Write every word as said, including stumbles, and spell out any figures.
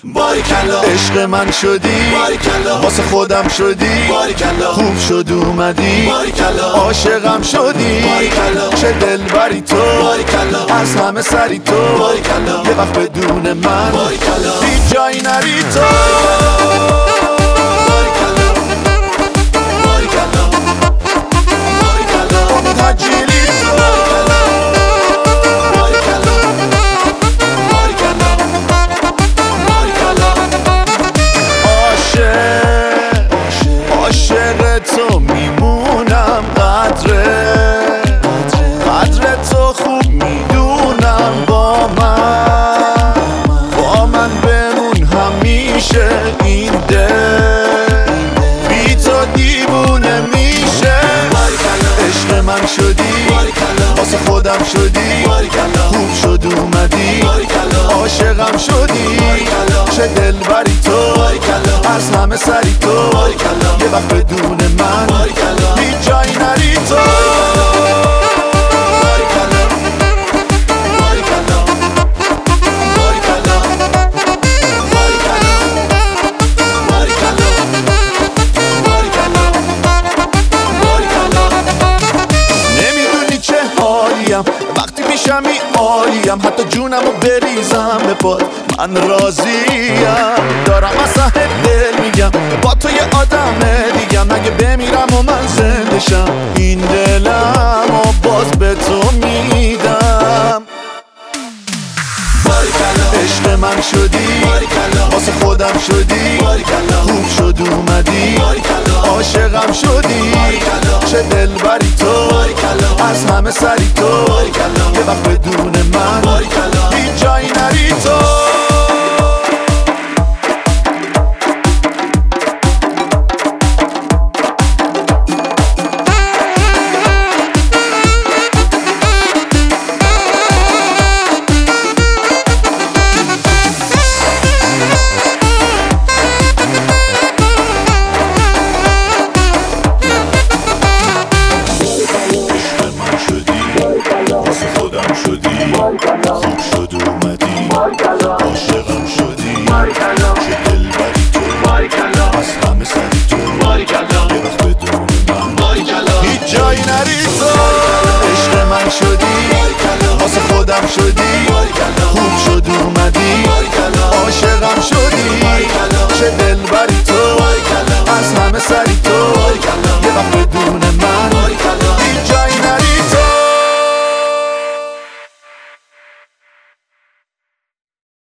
باریکلا عشق من شدی، باریکلا واسه خودم شدی، باریکلا خوب شد اومدی، باریکلا عاشقم شدی، باریکلا چه دلبری تو، باریکلا از همه سری تو، باریکلا یه وقت بدون من باریکلا هیچ جایی نری تو. عاشق تو میمونم، قدره قدر تو خوب میدونم، با من با من بمون همیشه، این دل بی تو دیوونه میشه. عشق من شدی، واسه خودم شدی، خوب شد اومدی، عاشقم شدی، چه دلبری تو، از همه سری تو، یه وقت بدون من هیچ جایی نری تو. نمیدونی چه حالیم وقتی پیشمی، عالیم، حتی جونمو بریزم به پات من راضیم، دارم از ته دل میگم با تو یه آدم دیگم، اگه بمیرم و من زنده شم این دلم و باز به تو میدم. عشق من شدی، واسه خودم شدی، خوب شد اومدی، عاشقم شدی، چه دلبری تو، از همه سری تو، یه وقت بدون من هیچ جایی نری تو. خوب شد اومدی، عاشقم شدی.